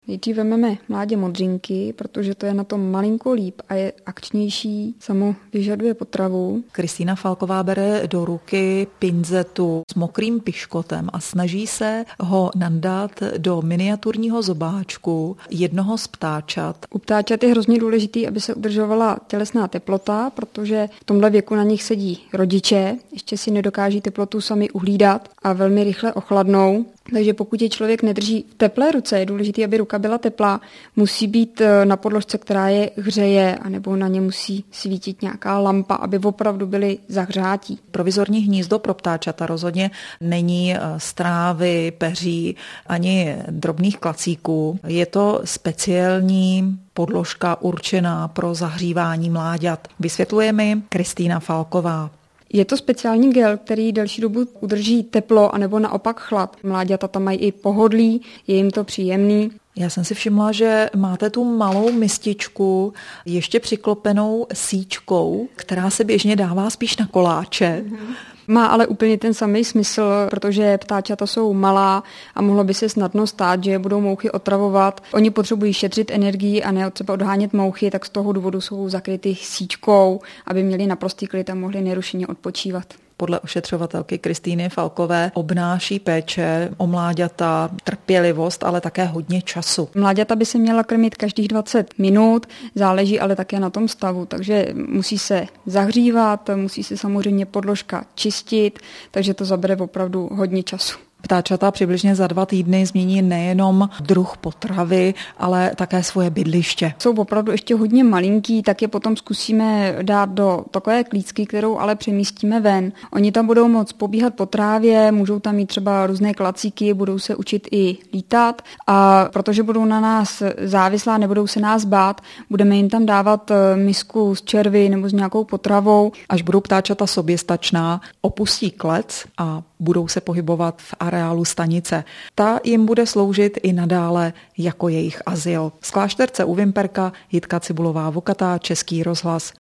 Nejdřív vezmeme mládě modřinky, protože to je na tom malinko líp a je akčnější, samo vyžaduje potravu. Kristýna Falková bere do ruky pinzetu s mokrým piškotem a snaží se ho nandat do miniaturního zobáčku jednoho z ptáčat. U ptáčat je hrozně důležitý, aby se udržovala tělesná teplota, protože v tomhle věku na nich sedí rodiče, ještě si nedokáží teplotu sami uhlídat a velmi rychle ochladnou. Takže pokud je člověk nedrží v teplé ruce, je důležité, aby ruka byla teplá, musí být na podložce, která je hřeje, anebo na ně musí svítit nějaká lampa, aby opravdu byly zahřátí. Provizorní hnízdo pro ptáčata rozhodně není z trávy, peří ani drobných klacíků. Je to speciální podložka určená pro zahřívání mláďat. Vysvětluje mi Kristýna Falková. Je to speciální gel, který delší dobu udrží teplo anebo naopak chlad. Mláďata tam mají i pohodlí, je jim to příjemný. Já jsem si všimla, že máte tu malou mističku ještě přiklopenou síčkou, která se běžně dává spíš na koláče. Má ale úplně ten samý smysl, protože ptáčata jsou malá a mohlo by se snadno stát, že je budou mouchy otravovat. Oni potřebují šetřit energii a ne třeba odhánět mouchy, tak z toho důvodu jsou zakryty síčkou, aby měli naprostý klid a mohli nerušeně odpočívat. Podle ošetřovatelky Kristýny Falkové obnáší péče o mláďata trpělivost, ale také hodně času. Mláďata by se měla krmit každých 20 minut, záleží ale také na tom stavu, takže musí se zahřívat, musí se samozřejmě podložka čistit, takže to zabere opravdu hodně času. Ptáčata přibližně za 2 týdny změní nejenom druh potravy, ale také svoje bydliště. Jsou opravdu ještě hodně malinký, tak je potom zkusíme dát do takové klícky, kterou ale přemístíme ven. Oni tam budou moct pobíhat po trávě, můžou tam mít třeba různé klacíky, budou se učit i lítat a protože budou na nás závislá, nebudou se nás bát, budeme jim tam dávat misku z červy nebo s nějakou potravou. Až budou ptáčata soběstačná, opustí klec a budou se pohybovat v areálu stanice. Ta jim bude sloužit i nadále jako jejich azyl. Z Klášterce u Vimperka Jitka Cibulová-Vokatá, Český rozhlas.